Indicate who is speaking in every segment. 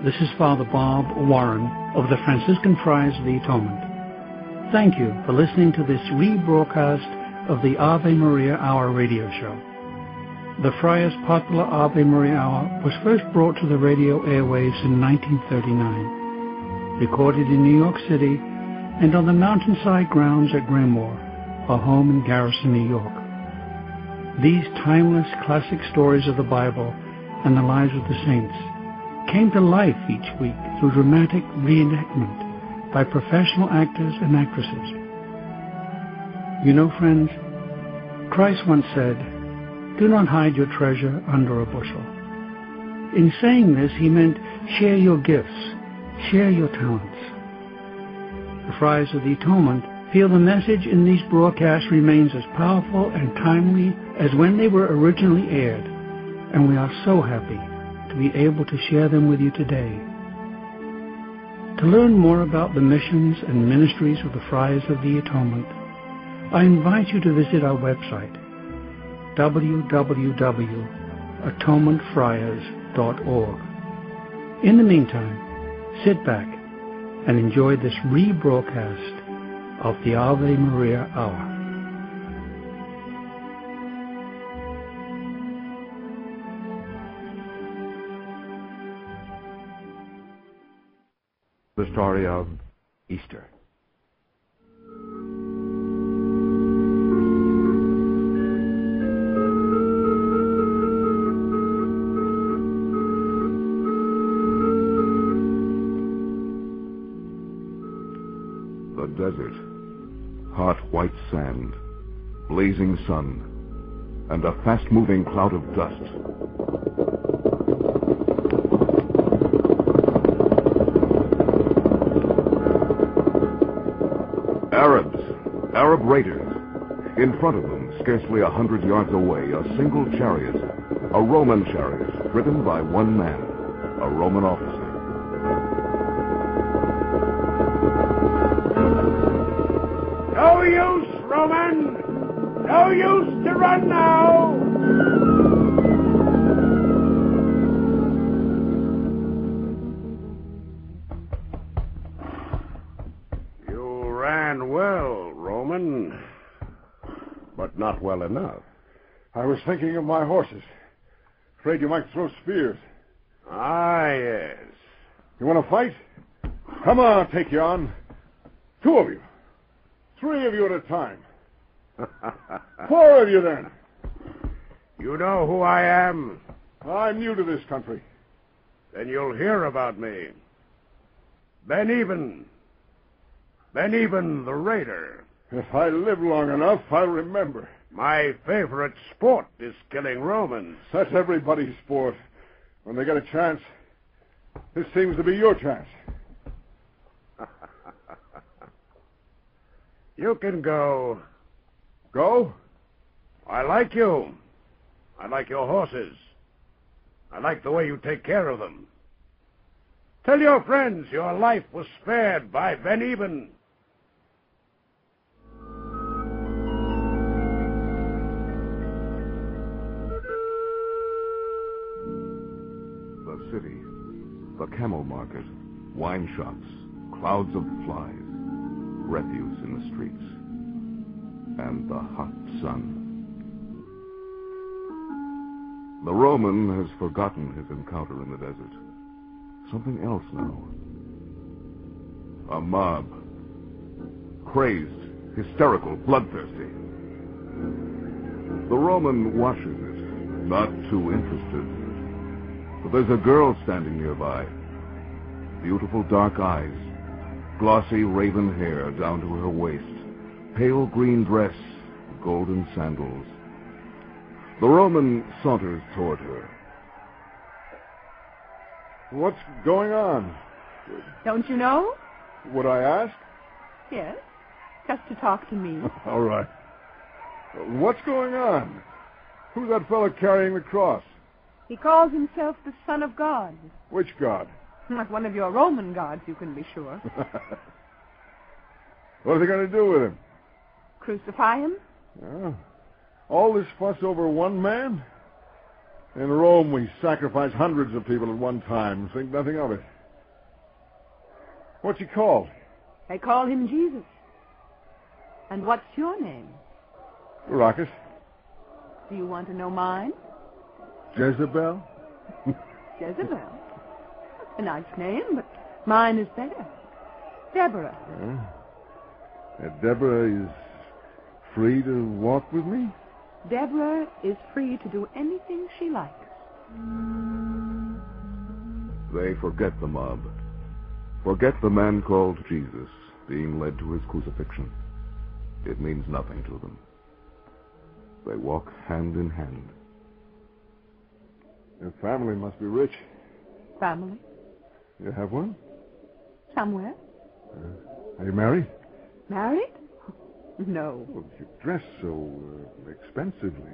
Speaker 1: This is Father Bob Warren of the Franciscan Friars of the Atonement. Thank you for listening to this rebroadcast of the Ave Maria Hour radio show. The Friars' popular Ave Maria Hour was first brought to the radio airwaves in 1939, recorded in New York City and on the mountainside grounds at Grimoire, our home in Garrison, New York. These timeless classic stories of the Bible and the lives of the saints came to life each week through dramatic reenactment by professional actors and actresses. You know, friends, Christ once said, "Do not hide your treasure under a bushel." In saying this, he meant share your gifts, share your talents. The Friars of the Atonement feel the message in these broadcasts remains as powerful and timely as when they were originally aired, and we are so happy to be able to share them with you today. To learn more about the missions and ministries of the Friars of the Atonement, I invite you to visit our website, www.atonementfriars.org. In the meantime, sit back and enjoy this rebroadcast of the Ave Maria Hour.
Speaker 2: The story of Easter.
Speaker 3: The desert, hot white sand, blazing sun, and a fast-moving cloud of dust. Arab raiders. In front of them, scarcely 100 yards away, a single chariot, a Roman chariot, driven by one man, a Roman officer.
Speaker 4: No use, Roman! No use to run now! You ran well, Roman, but not well enough.
Speaker 5: I was thinking of my horses. Afraid you might throw spears.
Speaker 4: Ah, yes.
Speaker 5: You want to fight? Come on, I'll take you on. 2 of you. 3 of you at a time. 4 of you, then.
Speaker 4: You know who I am?
Speaker 5: I'm new to this country.
Speaker 4: Then you'll hear about me. Ben Eben the Raider.
Speaker 5: If I live long enough, I'll remember.
Speaker 4: My favorite sport is killing Romans.
Speaker 5: That's everybody's sport. When they get a chance, this seems to be your chance.
Speaker 4: You can go.
Speaker 5: Go?
Speaker 4: I like you. I like your horses. I like the way you take care of them. Tell your friends your life was spared by Ben Eben.
Speaker 3: The city, the camel market, wine shops, clouds of flies, refuse in the streets, and the hot sun. The Roman has forgotten his encounter in the desert. Something else now. A mob. Crazed, hysterical, bloodthirsty. The Roman watches it, not too interested. But there's a girl standing nearby. Beautiful dark eyes, glossy raven hair down to her waist, pale green dress, golden sandals. The Roman saunters toward her.
Speaker 5: What's going on?
Speaker 6: Don't you know?
Speaker 5: Would I ask?
Speaker 6: Yes, just to talk to me.
Speaker 5: All right. What's going on? Who's that fellow carrying the cross?
Speaker 6: He calls himself the Son of God.
Speaker 5: Which God?
Speaker 6: Not one of your Roman gods, you can be sure.
Speaker 5: What are they going to do with him?
Speaker 6: Crucify him?
Speaker 5: Oh. All this fuss over one man? In Rome, we sacrifice hundreds of people at one time. Think nothing of it. What's he called?
Speaker 6: They call him Jesus. And what's your name?
Speaker 5: Baracus.
Speaker 6: Do you want to know mine?
Speaker 5: Jezebel?
Speaker 6: Jezebel. A nice name, but mine is better. Deborah.
Speaker 5: Deborah is free to walk with me?
Speaker 6: Deborah is free to do anything she likes.
Speaker 3: They forget the mob. Forget the man called Jesus being led to his crucifixion. It means nothing to them. They walk hand in hand.
Speaker 5: Your family must be rich.
Speaker 6: Family?
Speaker 5: You have one?
Speaker 6: Somewhere.
Speaker 5: Are you married?
Speaker 6: Married? No.
Speaker 5: Well, you dress so expensively.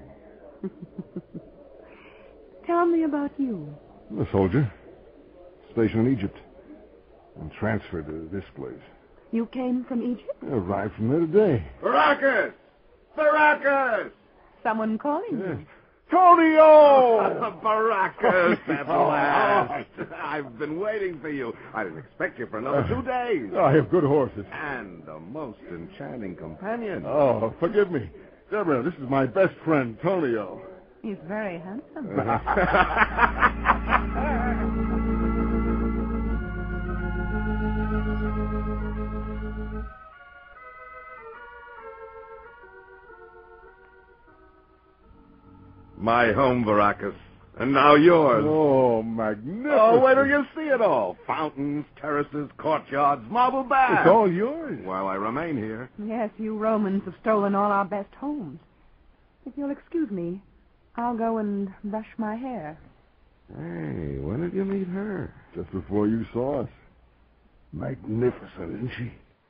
Speaker 6: Tell me about you.
Speaker 5: I'm a soldier. Stationed in Egypt. And transferred to this place.
Speaker 6: You came from Egypt?
Speaker 5: I arrived from there today.
Speaker 3: Baracus! Baracus!
Speaker 6: Someone calling you?
Speaker 5: Tonio!
Speaker 3: Baracus, at last. I've been waiting for you. I didn't expect you for another 2 days.
Speaker 5: I have good horses.
Speaker 3: And a most enchanting companion.
Speaker 5: Oh, forgive me. Deborah, this is my best friend, Tonio.
Speaker 6: He's very handsome.
Speaker 3: My home, Baracus. And now yours.
Speaker 5: Oh, magnificent.
Speaker 3: Oh, wait till you see it all. Fountains, terraces, courtyards, marble baths.
Speaker 5: It's all yours.
Speaker 3: While I remain here.
Speaker 6: Yes, you Romans have stolen all our best homes. If you'll excuse me, I'll go and brush my hair.
Speaker 3: Hey, when did you meet her?
Speaker 5: Just before you saw us.
Speaker 4: Magnificent, isn't she?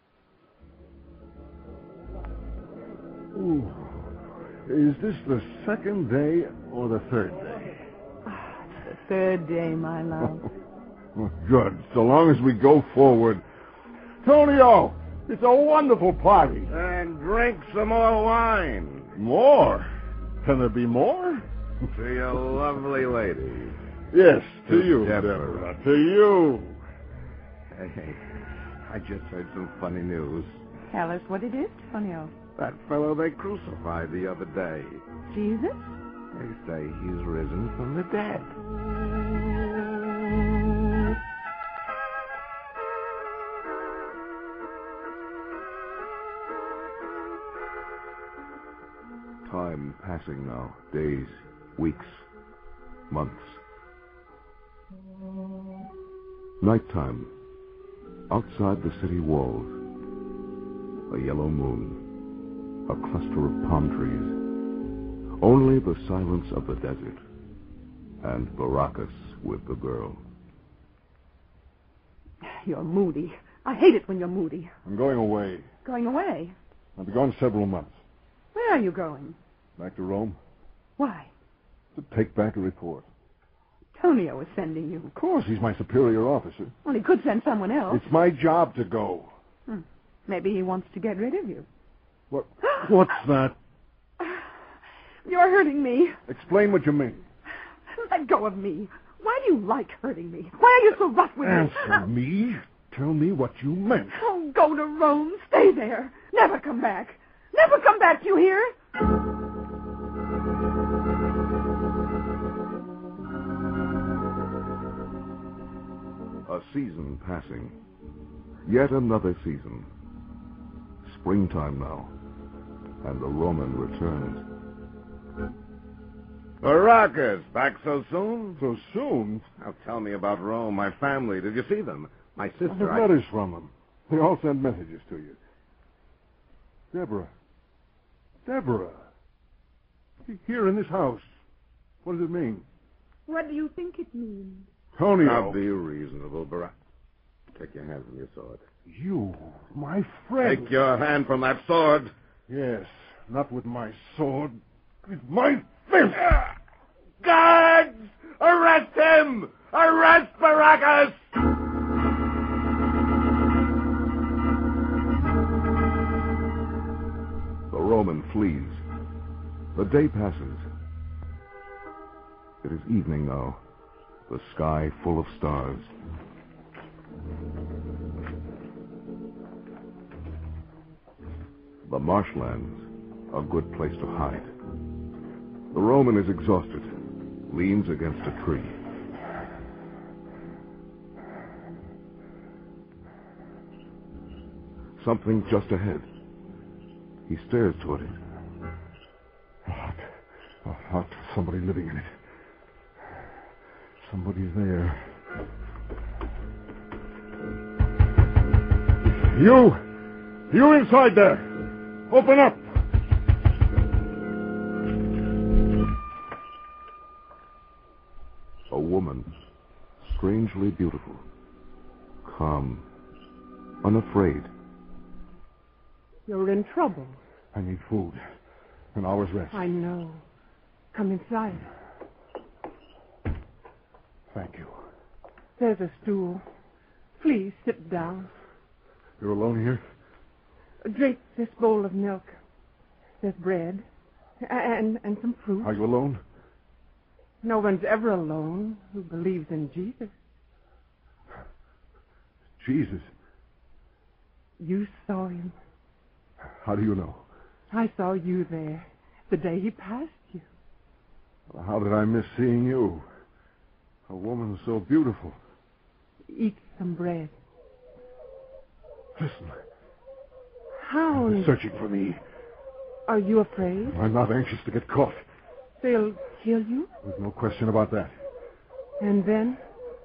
Speaker 5: Ooh. Is this the second day or the third day?
Speaker 6: The third day, my love.
Speaker 5: Oh, good. So long as we go forward. Tonio, it's a wonderful party.
Speaker 3: And drink some more wine.
Speaker 5: More? Can there be more?
Speaker 3: To your lovely lady.
Speaker 5: Yes, to you,
Speaker 3: Deborah.
Speaker 5: Deborah. To you.
Speaker 3: Hey, I just heard some funny news.
Speaker 6: Tell us what it is, Tonio.
Speaker 3: That fellow they crucified the other day.
Speaker 6: Jesus?
Speaker 3: They say he's risen from the dead. Time passing now. Days, weeks, months. Nighttime. Outside the city walls. A yellow moon. A cluster of palm trees. Only the silence of the desert. And Baracus with the girl.
Speaker 6: You're moody. I hate it when you're moody.
Speaker 5: I'm going away.
Speaker 6: Going away?
Speaker 5: I'll be gone several months.
Speaker 6: Where are you going?
Speaker 5: Back to Rome.
Speaker 6: Why?
Speaker 5: To take back a report.
Speaker 6: Tonio is sending you.
Speaker 5: Of course, he's my superior officer.
Speaker 6: Well, he could send someone else.
Speaker 5: It's my job to go.
Speaker 6: Maybe he wants to get rid of you.
Speaker 5: What's that?
Speaker 6: You're hurting me.
Speaker 5: Explain what you mean.
Speaker 6: Let go of me. Why do you like hurting me? Why are you so rough with me?
Speaker 5: Answer me. Tell me what you meant.
Speaker 6: Oh, go to Rome. Stay there. Never come back. Never come back, you hear?
Speaker 3: A season passing. Yet another season. Springtime now. And the Roman returns. Baracus, back so soon?
Speaker 5: So soon?
Speaker 3: Now tell me about Rome, my family. Did you see them? My
Speaker 5: I
Speaker 3: sister.
Speaker 5: have letters from them. They all send messages to you. Deborah. Deborah. Here in this house. What does it mean?
Speaker 6: What do you think it means?
Speaker 5: Tonio.
Speaker 3: Now be reasonable, Baracus. Take your hand from your sword.
Speaker 5: You, my friend.
Speaker 3: Take your hand from that sword.
Speaker 5: Yes, not with my sword. With my fist.
Speaker 3: Guards! Arrest him! Arrest Baracus! The Roman flees. The day passes. It is evening now. The sky full of stars. The marshlands, a good place to hide. The Roman is exhausted, leans against a tree. Something just ahead. He stares toward it.
Speaker 5: A hut. Somebody living in it. Somebody's there. You inside there! Open up!
Speaker 3: A woman, strangely beautiful, calm, unafraid.
Speaker 6: You're in trouble.
Speaker 5: I need food. An hour's rest.
Speaker 6: I know. Come inside.
Speaker 5: Thank you.
Speaker 6: There's a stool. Please sit down.
Speaker 5: You're alone here?
Speaker 6: Drink this bowl of milk. There's bread and some fruit.
Speaker 5: Are you alone?
Speaker 6: No one's ever alone who believes in Jesus.
Speaker 5: Jesus?
Speaker 6: You saw him.
Speaker 5: How do you know?
Speaker 6: I saw you there the day he passed you.
Speaker 5: How did I miss seeing you? A woman so beautiful.
Speaker 6: Eat some bread.
Speaker 5: Listen.
Speaker 6: Hound.
Speaker 5: They're searching for me.
Speaker 6: Are you afraid?
Speaker 5: I'm not anxious to get caught.
Speaker 6: They'll kill you?
Speaker 5: There's no question about that.
Speaker 6: And then?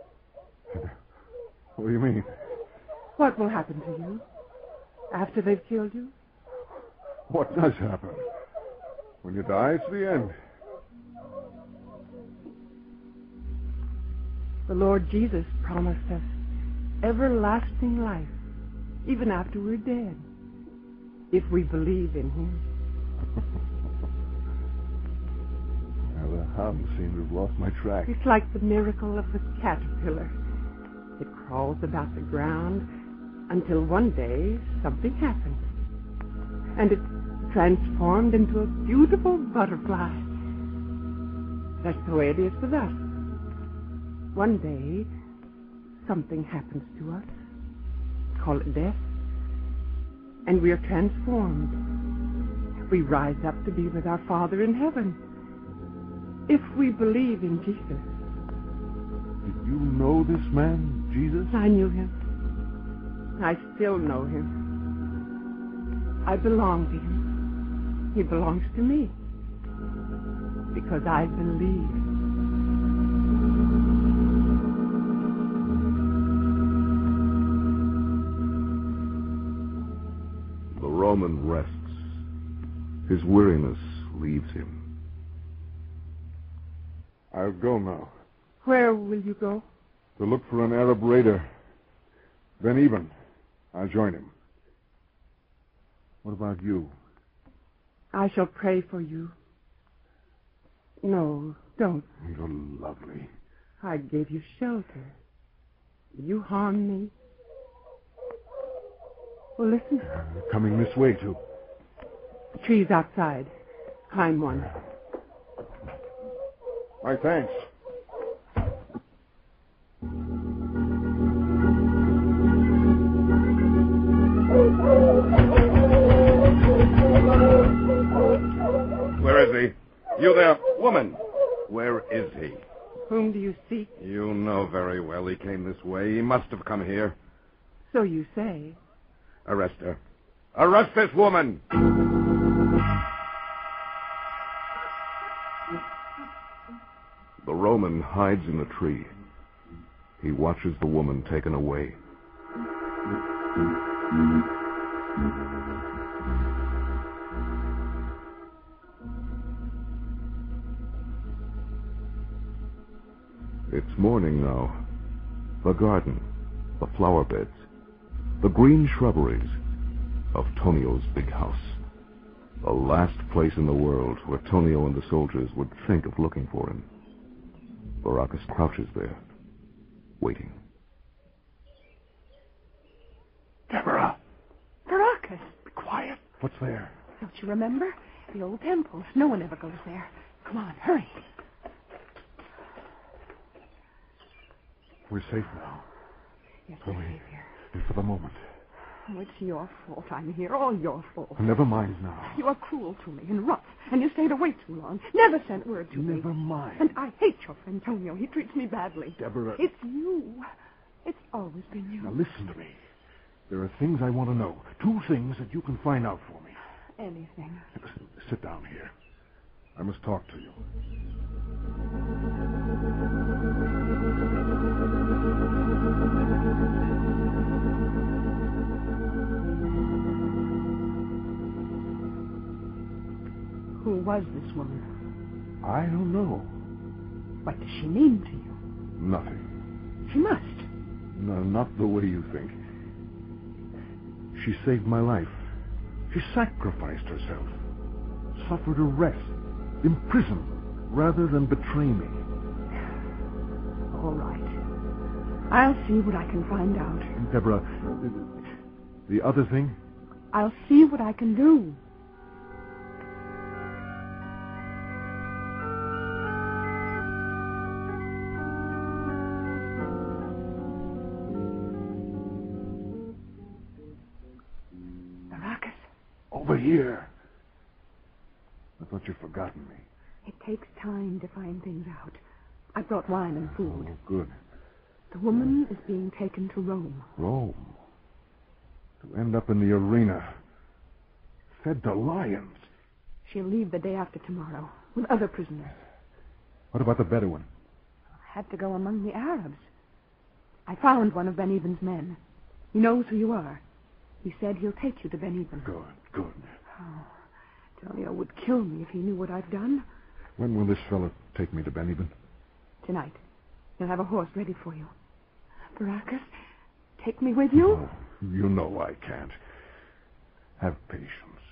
Speaker 5: What do you mean?
Speaker 6: What will happen to you after they've killed you?
Speaker 5: What does happen? When you die, it's the end.
Speaker 6: The Lord Jesus promised us everlasting life, even after we're dead, if we believe in him.
Speaker 5: Well, the hound seemed to have lost my track.
Speaker 6: It's like the miracle of the caterpillar. It crawls about the ground until one day something happens, and it's transformed into a beautiful butterfly. That's the way it is with us. One day, something happens to us. Call it death. And we are transformed. We rise up to be with our Father in heaven. If we believe in Jesus.
Speaker 5: Did you know this man, Jesus?
Speaker 6: I knew him. I still know him. I belong to him. He belongs to me. Because I believe.
Speaker 3: The Roman rests. His weariness leaves him.
Speaker 5: I'll go now.
Speaker 6: Where will you go?
Speaker 5: To look for an Arab raider. Ben Eben. I'll join him. What about you?
Speaker 6: I shall pray for you. No, don't.
Speaker 5: You're lovely.
Speaker 6: I gave you shelter. You harm me. Well, listen.
Speaker 5: They're coming this way, too.
Speaker 6: Trees outside. Climb one.
Speaker 5: My thanks.
Speaker 4: Where is he? You there, woman. Where is he?
Speaker 6: Whom do you seek?
Speaker 4: You know very well he came this way. He must have come here.
Speaker 6: So you say.
Speaker 4: Arrest her. Arrest this woman!
Speaker 3: The Roman hides in the tree. He watches the woman taken away. It's morning now. The garden, the flower beds, the green shrubberies of Tonio's big house. The last place in the world where Tonio and the soldiers would think of looking for him. Baracus crouches there, waiting.
Speaker 5: Deborah!
Speaker 6: Baracus!
Speaker 5: Be quiet. What's there?
Speaker 6: Don't you remember? The old temple. No one ever goes there. Come on, hurry.
Speaker 5: We're safe now.
Speaker 6: Yes, we're
Speaker 5: Only
Speaker 6: safe here.
Speaker 5: for the moment.
Speaker 6: Oh, it's your fault I'm here. All your fault.
Speaker 5: Never mind now.
Speaker 6: You are cruel to me and rough, and you stayed away too long. Never sent word to me.
Speaker 5: Never mind.
Speaker 6: And I hate your friend Tonio. He treats me badly.
Speaker 5: Deborah.
Speaker 6: It's you. It's always been you.
Speaker 5: Now listen to me. There are things I want to know. 2 things that you can find out for me.
Speaker 6: Anything.
Speaker 5: Sit down here. I must talk to you.
Speaker 6: Who was this woman?
Speaker 5: I don't know.
Speaker 6: What does she mean to you?
Speaker 5: Nothing.
Speaker 6: She must.
Speaker 5: No, not the way you think. She saved my life. She sacrificed herself. Suffered arrest. Imprisoned rather than betray me.
Speaker 6: All right. I'll see what I can find out.
Speaker 5: Deborah, the other thing?
Speaker 6: I'll see what I can do. Baracus.
Speaker 5: Over here. I thought you'd forgotten me.
Speaker 6: It takes time to find things out. I brought wine and food.
Speaker 5: Oh, good.
Speaker 6: The woman is being taken to Rome.
Speaker 5: Rome. To end up in the arena. Fed to lions.
Speaker 6: She'll leave the day after tomorrow with other prisoners.
Speaker 5: What about the Bedouin?
Speaker 6: I had to go among the Arabs. I found one of Ben Eben's men. He knows who you are. He said he'll take you to Ben Eben.
Speaker 5: Good, good.
Speaker 6: Oh, Tonio would kill me if he knew what I've done.
Speaker 5: When will this fellow take me to Ben Eben?
Speaker 6: Tonight. He'll have a horse ready for you. Baracus, take me with you?
Speaker 5: Oh, you know I can't. Have patience.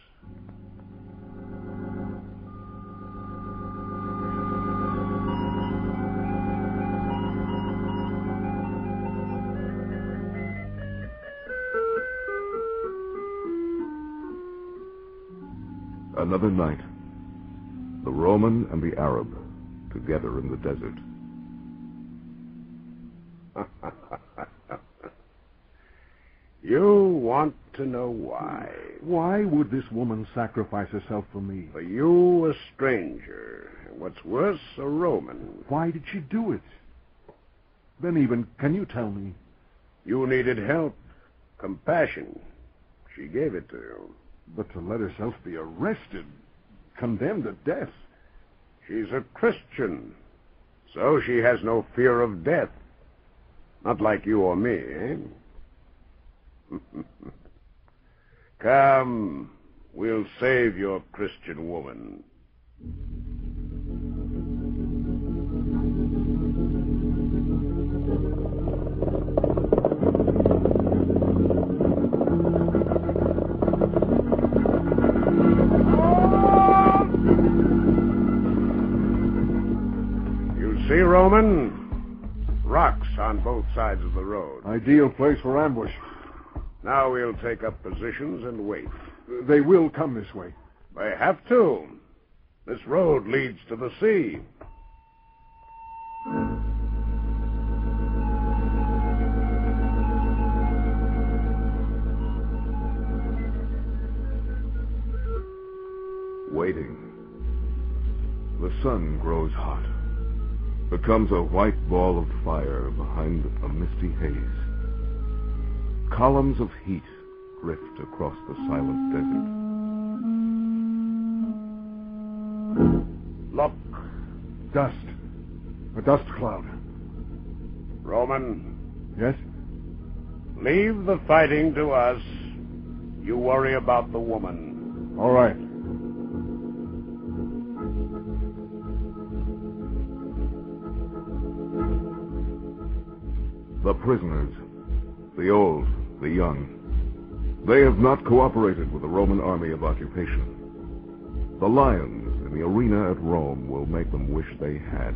Speaker 3: Another night. The Roman and the Arab together in the desert.
Speaker 4: You want to know why.
Speaker 5: Why would this woman sacrifice herself for me?
Speaker 4: For you, a stranger. And what's worse, a Roman.
Speaker 5: Why did she do it? Ben Eben, can you tell me?
Speaker 4: You needed help, compassion. She gave it to you.
Speaker 5: But to let herself be arrested, condemned to death.
Speaker 4: She's a Christian, so she has no fear of death. Not like you or me, eh? Come, we'll save your Christian woman. See, Roman? Rocks on both sides of the road.
Speaker 5: Ideal place for ambush.
Speaker 4: Now we'll take up positions and wait.
Speaker 5: They will come this way.
Speaker 4: They have to. This road leads to the sea.
Speaker 3: Waiting. The sun grows hot. Becomes a white ball of fire behind a misty haze. Columns of heat drift across the silent desert.
Speaker 4: Look.
Speaker 5: Dust. A dust cloud.
Speaker 4: Roman.
Speaker 5: Yes?
Speaker 4: Leave the fighting to us. You worry about the woman.
Speaker 5: All right.
Speaker 3: The prisoners, the old, the young, they have not cooperated with the Roman army of occupation. The lions in the arena at Rome will make them wish they had.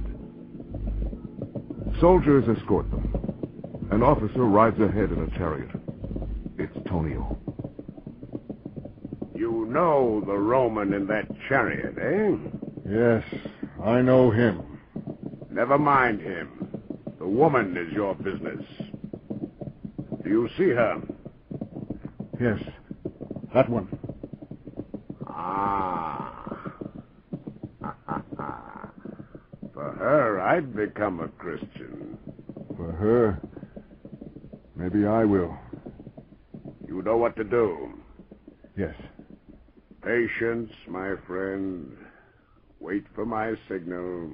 Speaker 3: Soldiers escort them. An officer rides ahead in a chariot. It's Tonio.
Speaker 4: You know the Roman in that chariot, eh?
Speaker 5: Yes, I know him.
Speaker 4: Never mind him. The woman is your business. Do you see her?
Speaker 5: Yes, that one.
Speaker 4: For her, I'd become a Christian.
Speaker 5: For her, maybe I will.
Speaker 4: You know what to do.
Speaker 5: Yes.
Speaker 4: Patience, my friend. Wait for my signal.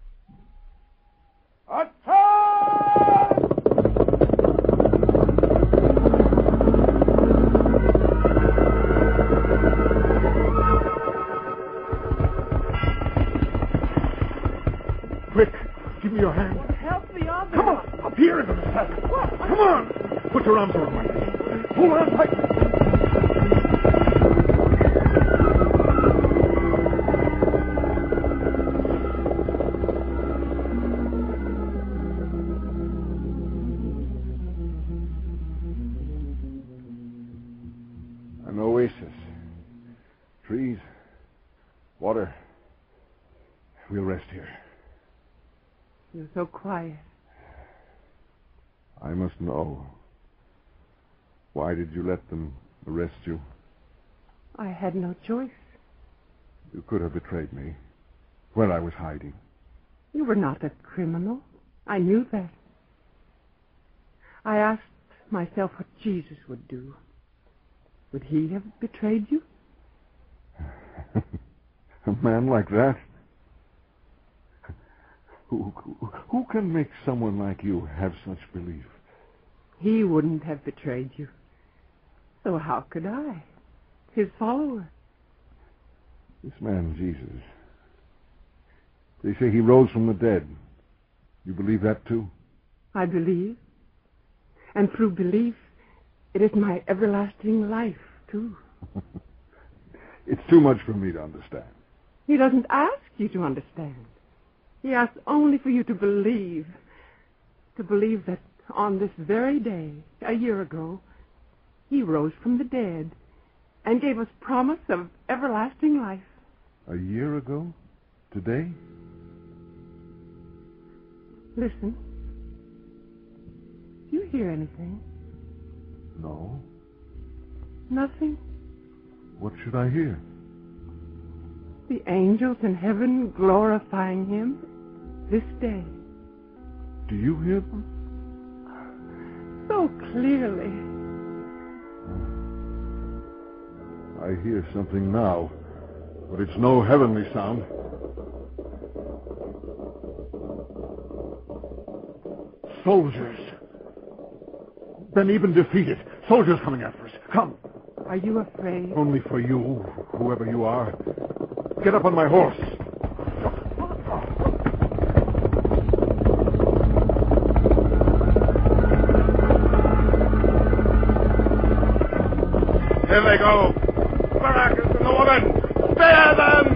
Speaker 4: Attack!
Speaker 5: Quick, give me your hand.
Speaker 6: Help the other.
Speaker 5: Come on, up here into the saddle. Come on. Put your arms around my neck. Hold on tight. An oasis. Trees. Water. We'll rest here.
Speaker 6: You're so quiet.
Speaker 5: I must know. Why did you let them arrest you?
Speaker 6: I had no choice.
Speaker 5: You could have betrayed me. Where I was hiding.
Speaker 6: You were not a criminal. I knew that. I asked myself what Jesus would do. Would he have betrayed you?
Speaker 5: A man like that? Who can make someone like you have such belief?
Speaker 6: He wouldn't have betrayed you. So how could I? His follower.
Speaker 5: This man, Jesus. They say he rose from the dead. You believe that too?
Speaker 6: I believe. And through belief, it is my everlasting life, too.
Speaker 5: It's too much for me to understand.
Speaker 6: He doesn't ask you to understand. He asks only for you to believe. To believe that on this very day, a year ago, he rose from the dead and gave us promise of everlasting life.
Speaker 5: A year ago? Today?
Speaker 6: Listen. Do you hear anything?
Speaker 5: No.
Speaker 6: Nothing?
Speaker 5: What should I hear?
Speaker 6: The angels in heaven glorifying him this day.
Speaker 5: Do you hear them?
Speaker 6: So clearly.
Speaker 5: I hear something now, but it's no heavenly sound. Soldiers. Been even defeated. Soldiers coming after us. Come.
Speaker 6: Are you afraid?
Speaker 5: Only for you, whoever you are. Get up on my horse.
Speaker 4: Here they go. Baracus and the woman. Spare them!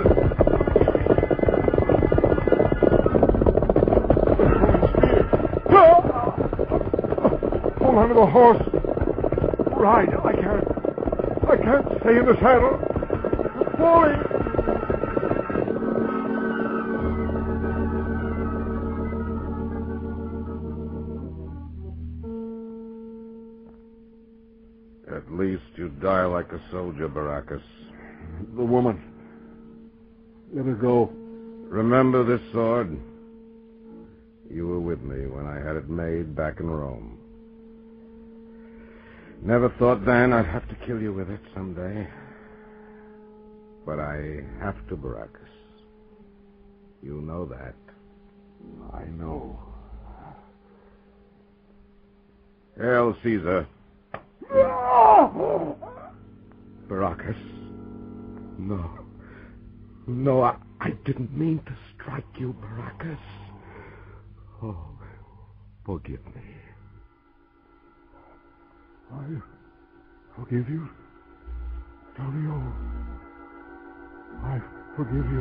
Speaker 5: Hold on to the horse. Ride. I can't stay in the saddle. I'm falling.
Speaker 4: At least you die like a soldier, Baracus.
Speaker 5: The woman. Let her go.
Speaker 4: Remember this sword? You were with me when I had it made back in Rome. Never thought then I'd have to kill you with it someday. But I have to, Baracus. You know that.
Speaker 5: I know.
Speaker 4: Hail, Caesar. Baracus. No, I didn't mean to strike you, Baracus. Oh, forgive me.
Speaker 5: I forgive you, Antonio. I forgive you.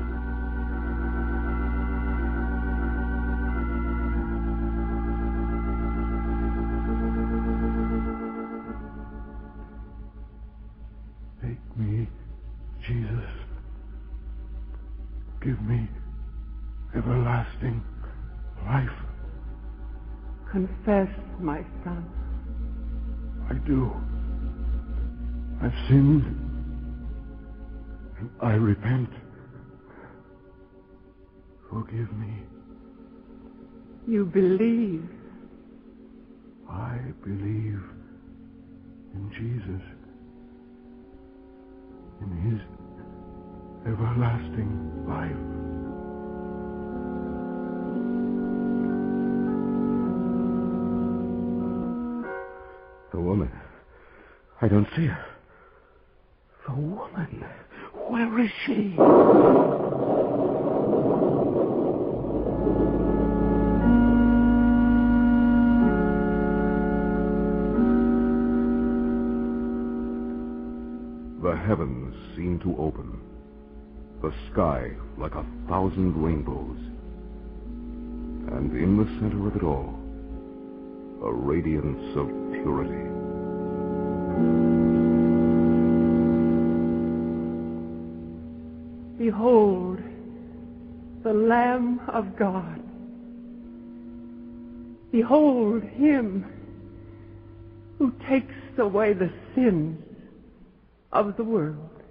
Speaker 5: Take me, Jesus. Give me everlasting life.
Speaker 6: Confess, my son.
Speaker 5: I do. I've sinned, and I repent. Forgive me.
Speaker 6: You believe.
Speaker 5: I believe in Jesus, in his everlasting life.
Speaker 3: The woman. I don't see her. The woman. Where is she? The heavens seem to open. The sky like 1,000 rainbows. And in the center of it all, a radiance of purity.
Speaker 6: Behold, the Lamb of God. Behold him who takes away the sins of the world.